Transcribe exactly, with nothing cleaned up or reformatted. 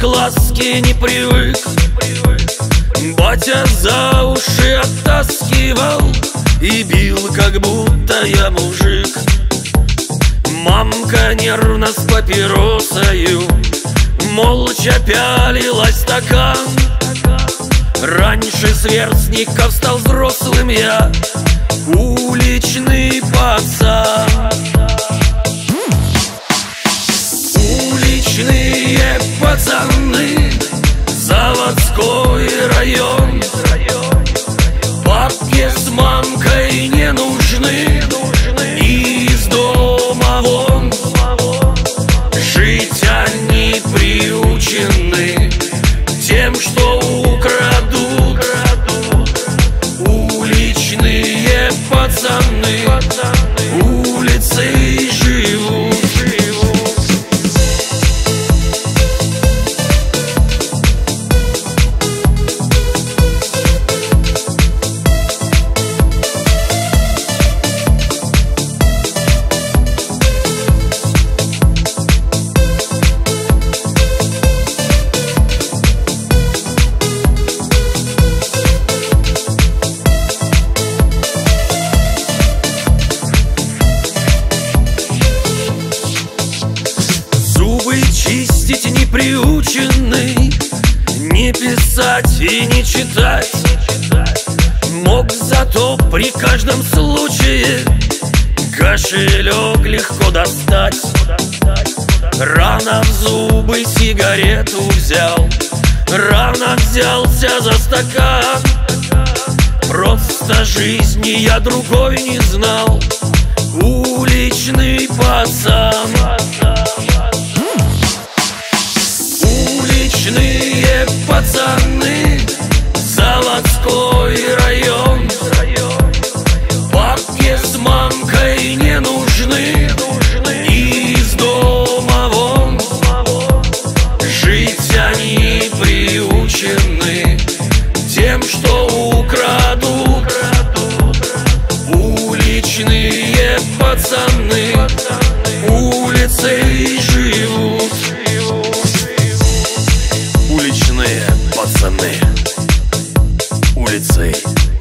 к ласке не привык. Батя за уши оттаскивал и бил, как будто я мужик. Мамка нервно с папиросою молча пялилась в стакан. Раньше сверстников стал взрослым я, уличный пацан. Уличные пацаны, заводской район. Папке с мамкой не нужны, и из дома вон. Жить они приучены тем, что украдут. Уличные пацаны улицей живут. Чистить не приученный, не писать и не читать. Мог зато при каждом случае кошелек легко достать. Рано в зубы сигарету взял, рано взялся за стакан. Просто жизни я другой не знал, уличный пацан. Уличные пацаны, заводской район. Папке с мамкой не нужны, и из дома вон. Жить они приучены тем, что украдут. Уличные пацаны улицей живут. Уличные пацаны улицей